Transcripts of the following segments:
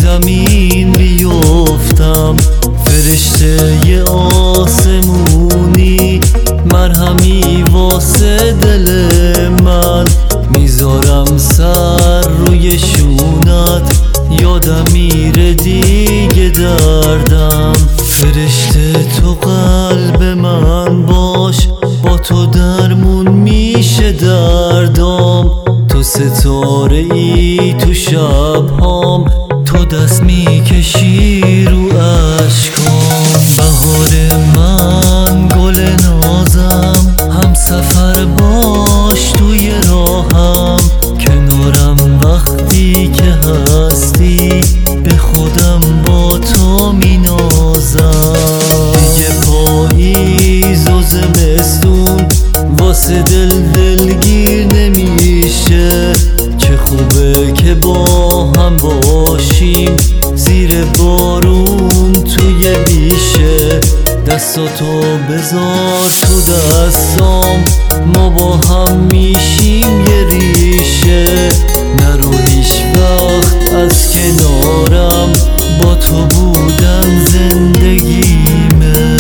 زمین بیفتم، فرشته ی آسمونی مرهمی واسه دل من، میذارم سر روی شونت یادم میره دیگه دردم. فرشته تو قلب من باش، با تو درمون میشه دردام. تو ستاره ای تو شبهام، تو دست میکشی رو اشکام. بهار من گل نازم، هم سفر باش توی راهم، کنارم وقتی که هستی به خودم با تو مینازم. دیگه پاییز و زمستون واسه دلگیر نمیشه، چه خوبه که با هم باشیم زیر بارون توی بیشه. دستاتو بذار تو دستام، ما با هم میشیم یه ریشه. نرو هیچ وقت از کنارم، با تو بودن زندگیمه.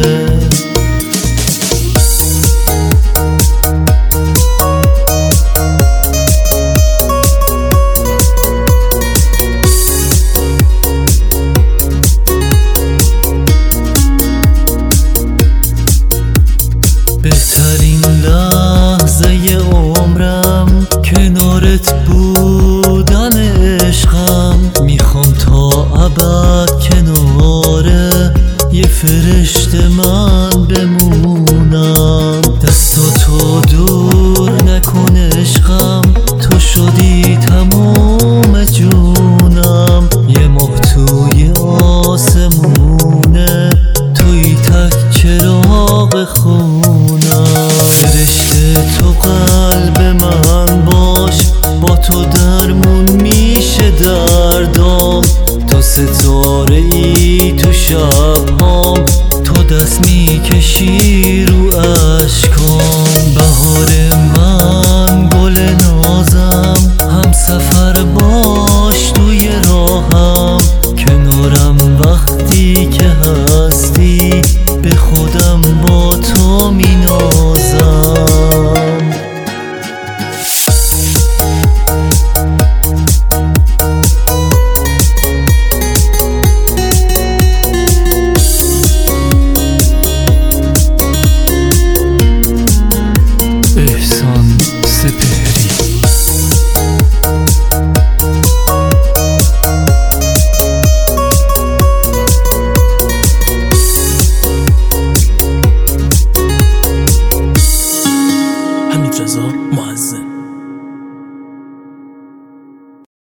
بهترین لحظه عمرم کنارت بودن عشقم، میخوام تا ابد کنار یه فرشته من بمونم. دستاتو دور نکن عشقم، تو شدی تموم جونم. یه ماه توی آسمونه، توی تک چراغ خونم. فرشته تو قلب من باش، با تو درمون میشه دردام. تو ستاره ای تو شبهام، تو دست میکشی